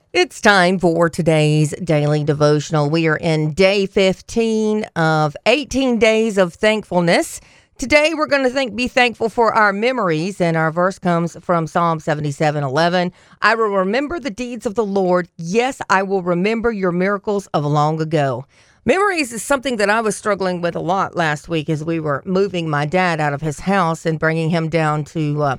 It's time for today's daily devotional. We are in day 15 of 18 days of thankfulness. Today we're going to be thankful for our memories, and our verse comes from Psalm 77:11. I will remember the deeds of the Lord. Yes, I will remember your miracles of long ago. Memories is something that I was struggling with a lot last week as we were moving my dad out of his house and bringing him down to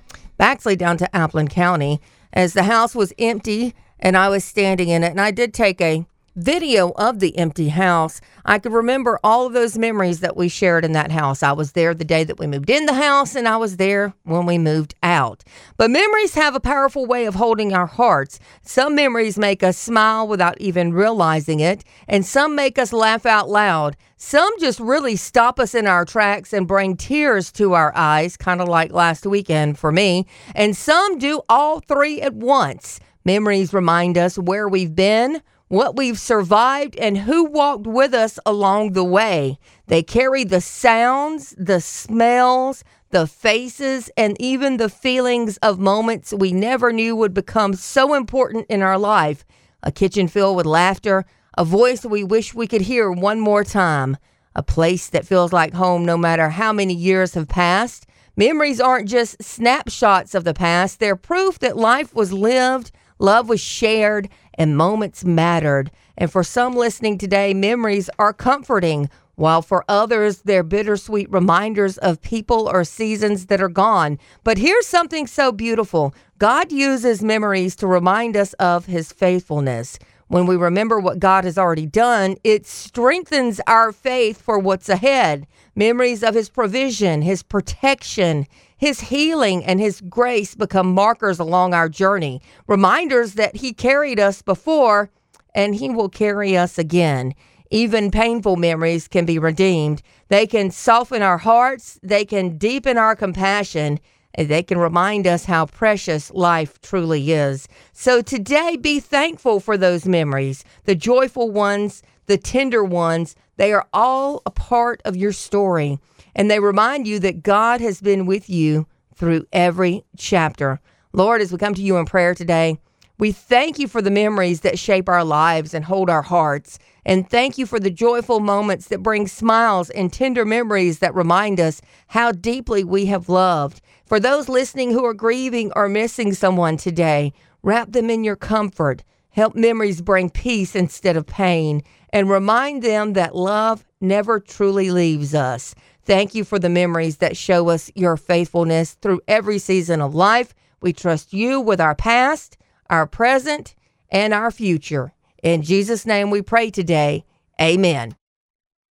Appleton County, as the house was empty and I was standing in it. And I did take a video of the empty house. I could remember all of those memories that we shared in that house. I was there the day that we moved in the house, and I was there when we moved out. But memories have a powerful way of holding our hearts. Some memories make us smile without even realizing it, and some make us laugh out loud. Some just really stop us in our tracks and bring tears to our eyes, kind of like last weekend for me. And some do all three at once. Memories remind us where we've been, what we've survived, and who walked with us along the way. They carry the sounds, the smells, the faces, and even the feelings of moments we never knew would become so important in our life. A kitchen filled with laughter, a voice we wish we could hear one more time, a place that feels like home no matter how many years have passed. Memories aren't just snapshots of the past. They're proof that life was lived, love was shared, and moments mattered. And for some listening today, memories are comforting, while for others, they're bittersweet reminders of people or seasons that are gone. But here's something so beautiful. God uses memories to remind us of his faithfulness. When we remember what God has already done, it strengthens our faith for what's ahead. Memories of his provision, his protection, his healing, and his grace become markers along our journey, reminders that he carried us before and he will carry us again. Even painful memories can be redeemed. They can soften our hearts, they can deepen our compassion, and they can remind us how precious life truly is. So today, be thankful for those memories, the joyful ones, the tender ones. They are all a part of your story, and they remind you that God has been with you through every chapter. Lord, as we come to you in prayer today, we thank you for the memories that shape our lives and hold our hearts. And thank you for the joyful moments that bring smiles and tender memories that remind us how deeply we have loved. For those listening who are grieving or missing someone today, wrap them in your comfort. Help memories bring peace instead of pain, and remind them that love never truly leaves us. Thank you for the memories that show us your faithfulness through every season of life. We trust you with our past, our present, and our future. In Jesus' name we pray today. Amen.